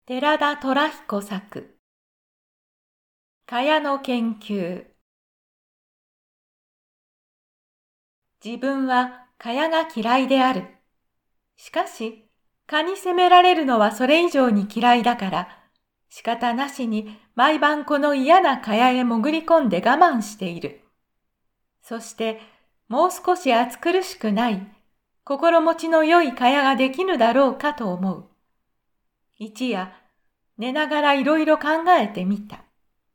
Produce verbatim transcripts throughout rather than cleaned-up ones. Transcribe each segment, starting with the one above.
寺田虎彦作蚊帳の研究。自分は蚊帳が嫌いである。しかし、蚊に責められるのはそれ以上に嫌いだから、仕方なしに毎晩この嫌な蚊帳へ潜り込んで我慢している。そして、もう少し暑苦しくない、心持ちの良い蚊帳ができぬだろうかと思う。一夜、寝ながらいろいろ考えてみた。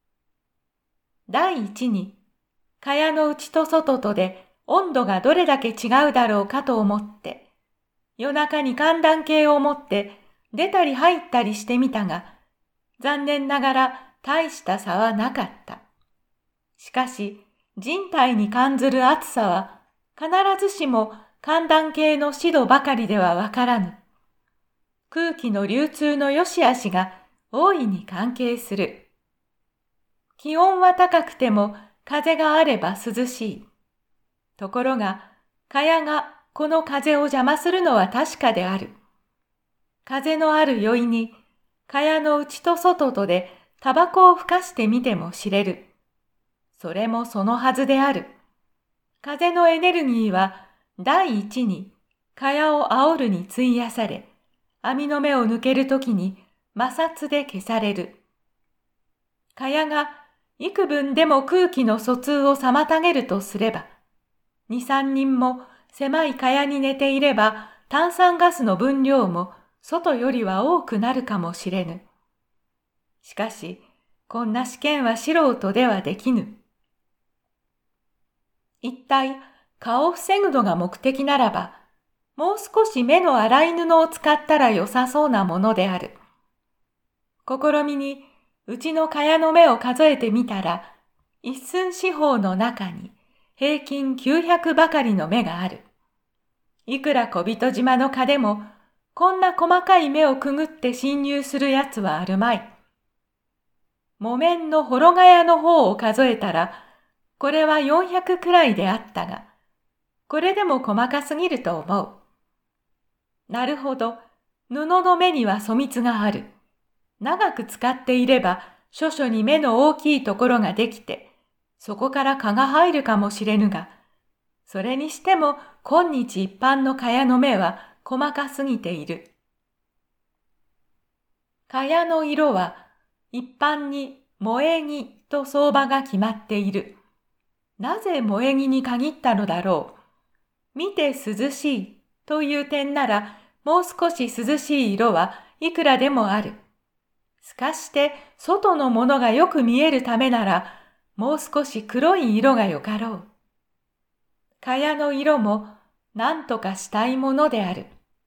第一に、蚊帳の内と外とで温度がどれだけ違うだろうかと思って、夜中に寒暖計を持って出たり入ったりしてみたが、残念ながら大した差はなかった。しかし、人体に感ずる暑さは必ずしも寒暖計の湿度ばかりではわからぬ。空気の流通の良し悪しが大いに関係する。気温は高くても風があれば涼しい。ところが、蚊帳がこの風を邪魔するのは確かである。風のある宵に、蚊帳の内と外とでタバコをふかしてみても知れる。それもそのはずである。風のエネルギーは第一に蚊帳を煽るに費やされ、網の目を抜けるときに摩擦で消される。蚊帳が幾分でも空気の疎通を妨げるとすれば、二三人も狭い蚊帳に寝ていれば炭酸ガスの分量も外よりは多くなるかもしれぬ。しかし、こんな試験は素人ではできぬ。一体、蚊を防ぐのが目的ならば、もう少し目の粗い布を使ったら良さそうなものである。試みに、うちの蚊帳の目を数えてみたら、一寸四方の中に平均きゅうひゃくばかりの目がある。いくら小人島の蚊でも、こんな細かい目をくぐって侵入するやつはあるまい。木綿の幌蚊帳の方を数えたら、これはよんひゃくくらいであったが、これでも細かすぎると思う。なるほど、布の目には粗密がある。長く使っていれば、諸々に目の大きいところができて、そこから蚊が入るかもしれぬが、それにしても今日一般の蚊帳の目は細かすぎている。蚊帳の色は一般に萌え木と相場が決まっている。なぜ萌え木に限ったのだろう。見て涼しいという点なら、もう少し涼しい色はいくらでもある。すかして外のものがよく見えるためなら、もう少し黒い色がよかろう。蚊帳の色も何とかしたいものである。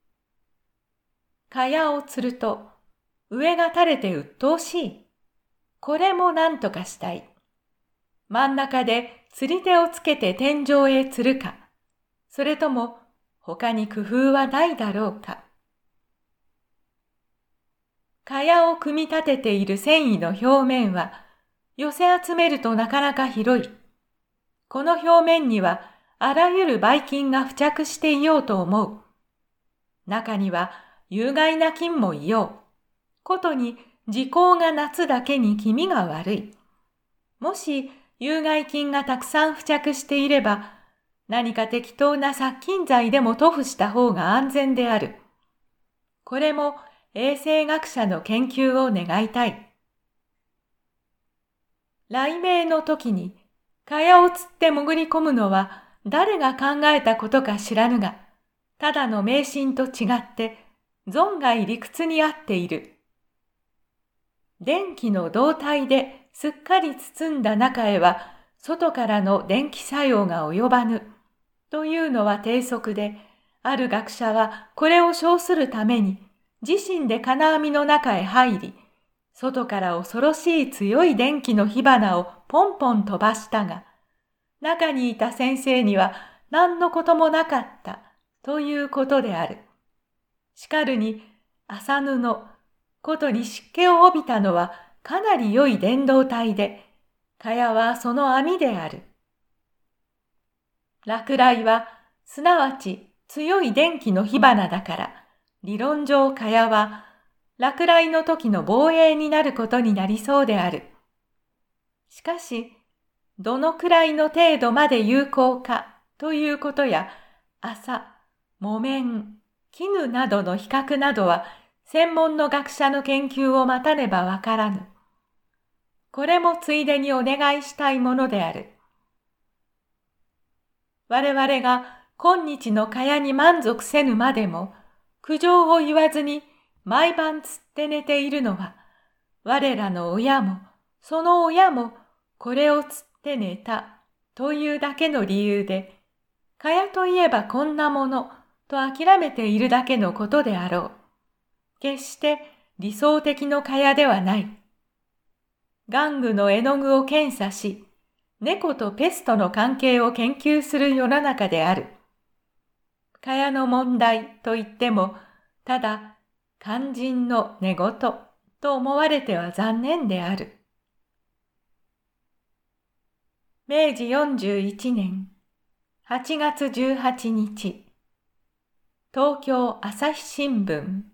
蚊帳を吊ると上が垂れて鬱陶しい。これも何とかしたい。真ん中で吊り手をつけて天井へ吊るか、それとも他に工夫はないだろうか。蚊帳を組み立てている繊維の表面は寄せ集めるとなかなか広い。この表面にはあらゆるばい菌が付着していようと思う。中には有害な菌もいよう。ことに時効が夏だけに気味が悪い。もし有害菌がたくさん付着していれば、何か適当な殺菌剤でも塗布した方が安全である。これも衛生学者の研究を願いたい。雷鳴の時に蚊帳をつって潜り込むのは誰が考えたことか知らぬが、ただの迷信と違って存外理屈に合っている。電気の導体ですっかり包んだ中へは外からの電気作用が及ばぬというのは定則で、ある学者はこれを称するために自身で金網の中へ入り、外から恐ろしい強い電気の火花をポンポン飛ばしたが、中にいた先生には何のこともなかったということである。しかるに麻布、ことに湿気を帯びたのはかなり良い電動体で、蚊帳はその網である。落雷はすなわち強い電気の火花だから、理論上蚊帳は落雷の時の防衛になることになりそうである。しかし、どのくらいの程度まで有効かということや、麻、木綿、絹などの比較などは、専門の学者の研究を待たねばわからぬ。これもついでにお願いしたいものである。我々が今日の蚊帳に満足せぬまでも、苦情を言わずに毎晩つって寝ているのは、我らの親も、その親もこれをつって寝たというだけの理由で、蚊帳といえばこんなものと諦めているだけのことであろう。決して理想的の蚊帳ではない。玩具の絵の具を検査し、猫とペストの関係を研究する世の中である。蚊帳の問題といっても、ただ肝心の寝言と思われては残念である。めいじよんじゅういちねんはちがつじゅうはちにち、東京朝日新聞。